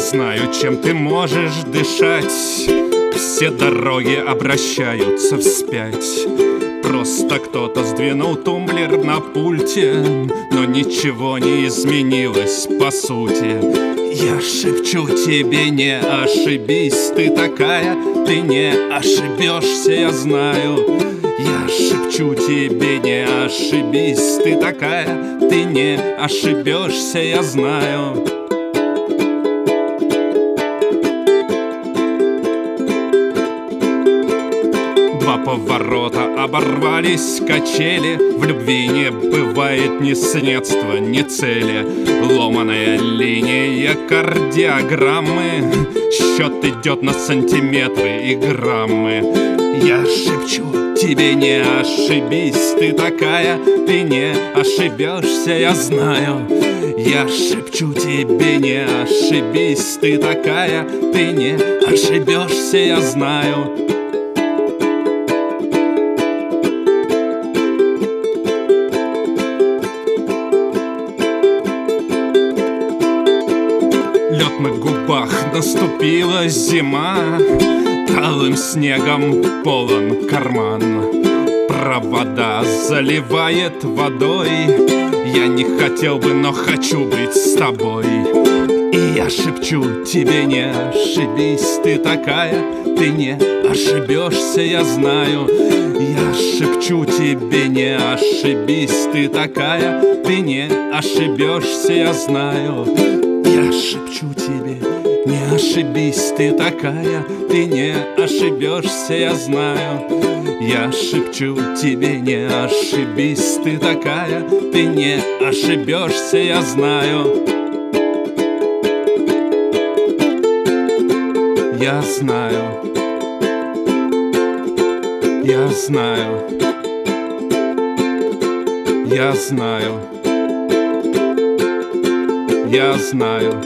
знаю, чем ты можешь дышать. Все дороги обращаются вспять. Просто кто-то сдвинул тумблер на пульте, но ничего не изменилось по сути. Я шепчу тебе, не ошибись, ты такая, ты не ошибешься, я знаю. Я шепчу тебе, не ошибись, ты такая, ты не ошибешься, я знаю. Два поворота, оборвались качели. В любви не бывает ни средства, ни цели. Ломаная линия кардиограммы. Счет идет на сантиметры и граммы. Я шепчу тебе, не ошибись, ты такая, ты не ошибешься, я знаю. Я шепчу тебе, не ошибись, ты такая, ты не ошибешься, я знаю. Лед на губах, наступила зима. Талым снегом полон карман. Провода заливает водой. Я не хотел бы, но хочу быть с тобой. И я шепчу тебе, не ошибись, ты такая, ты не ошибешься, я знаю. Я шепчу тебе, не ошибись, ты такая, ты не ошибешься, я знаю. Я шепчу тебе, не ошибись, ты такая, ты не ошибешься, я знаю. Я шепчу тебе, не ошибись, ты такая, ты не ошибешься, я знаю. Я знаю. Я знаю. Я знаю. Я знаю.